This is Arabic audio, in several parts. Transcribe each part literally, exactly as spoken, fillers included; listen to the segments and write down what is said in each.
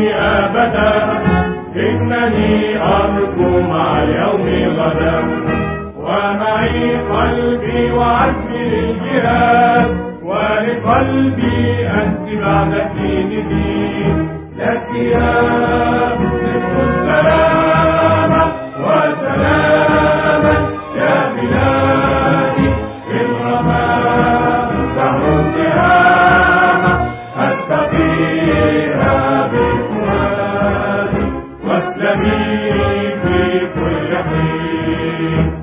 الدين أبدا، إنني أرجو مع اليوم غدا، ومعي قلبي وعزمي للجهاد، ولقلبي أنت بعد سنين دين، لك يا ست السلامة وسلاما يا بلادي، إن رمى بحر التهامة أستقيها بفؤادي، واسلمي في كل حين.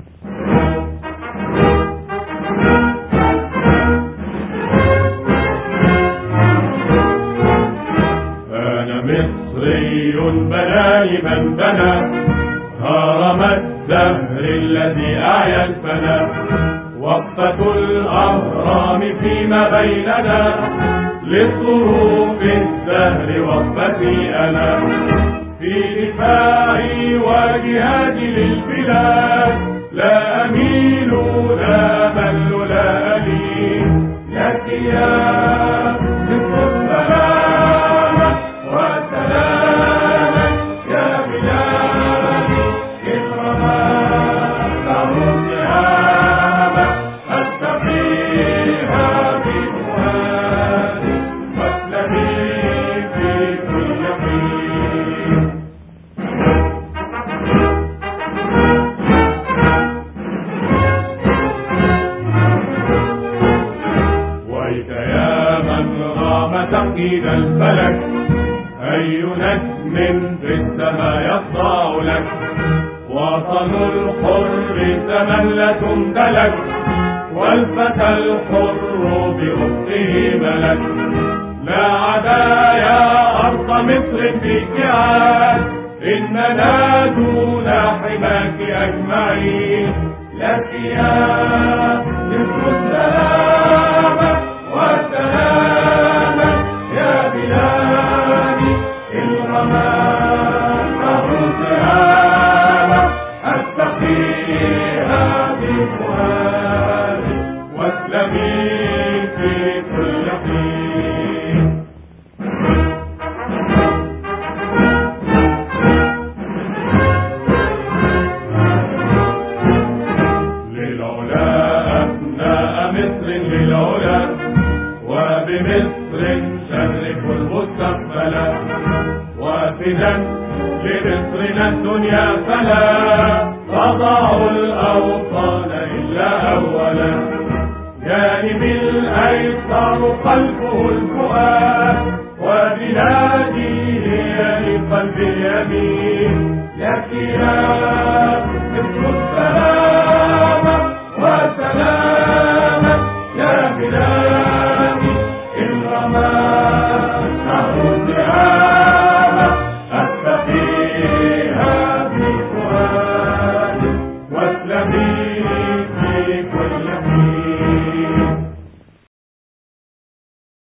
أنا مصري بناني من بنى هرم الدهر الذي أعيا الفنا، وقفة الأهرام فيما بيننا، لصروف الدهر وقفتي أنا، في دفاعي وجهادي للبلاد، لا أميل لا مل لا ألين، لك يا مصر السلامة وسلاما يا بلادي، إن رمى بحر التهامة أستقيها بفؤادي، واسلمي في كل حين. ويك يا من رام تقييد الفلك، أي نجم في السماء يخضع لك، وطن الحر زمن تمتلك، والفتى الحر بأخته ملك، لا عدا يا أرض مصر بجهاد، إننا دون حماك أجمعين، لك يا مصر السلامة وسلاما يا بلادي، إن رمى بحر التهامة أستقيها بفؤادي، واسلمي في كل حين. للعلا أبناء مصر للعلا، وبمصر شرف المستقبل، وافدا لمصرنا الدنيا فلا تضع الأوطان إلا أولا، جانب الأيسر قلبه الفؤاد،